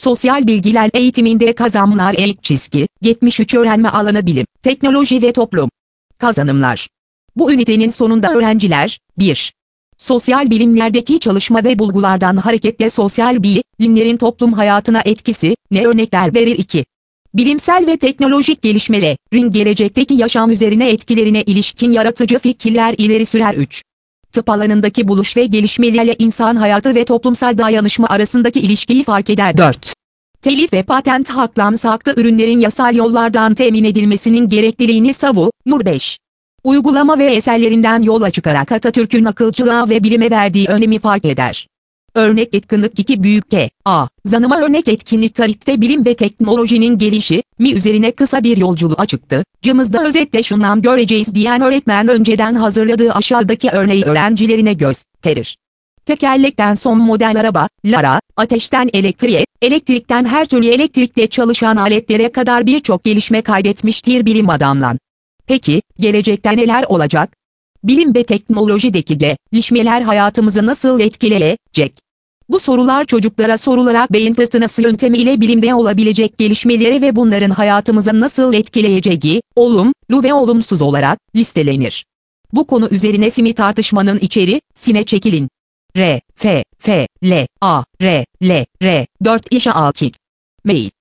Sosyal bilgiler eğitiminde kazanımlar eğik çizgi, 73 öğrenme alanı bilim, teknoloji ve toplum. Kazanımlar. Bu ünitenin sonunda öğrenciler, 1. Sosyal bilimlerdeki çalışma ve bulgulardan hareketle sosyal bilimlerin toplum hayatına etkisi, ne örnekler verir 2. Bilimsel ve teknolojik gelişmelerin gelecekteki yaşam üzerine etkilerine ilişkin yaratıcı fikirler ileri sürer 3. Tıp alanındaki buluş ve gelişmelerle insan hayatı ve toplumsal dayanışma arasındaki ilişkiyi fark eder 4. Telif ve patent haklı ürünlerin yasal yollardan temin edilmesinin gerekliliğini savunur 5. Uygulama ve eserlerinden yola çıkarak Atatürk'ün akılcılığa ve bilime verdiği önemi fark eder. Örnek etkinlik 2 büyük kazanıma örnek etkinlik tarihte bilim ve teknolojinin gelişimi üzerine kısa bir yolculuğa çıktı. Cımızda özetle şundan göreceğiz diyen öğretmen önceden hazırladığı aşağıdaki örneği öğrencilerine gösterir. Tekerlekten son model arabalara, ateşten elektriğe, elektrikten her türlü elektrikle çalışan aletlere kadar birçok gelişme kaydetmiştir bilim adamlar. Peki, gelecekte neler olacak? Bilim ve teknolojideki gelişmeler hayatımızı nasıl etkileyecek? Bu sorular çocuklara sorularak beyin fırtınası yöntemiyle bilimde olabilecek gelişmeleri ve bunların hayatımıza nasıl etkileyeceği, olumlu ve olumsuz olarak listelenir. Bu konu üzerine simi tartışmanın içerisine çekilin. R, F, F, L, A, R, L, R, 4 İşe Akik. Mail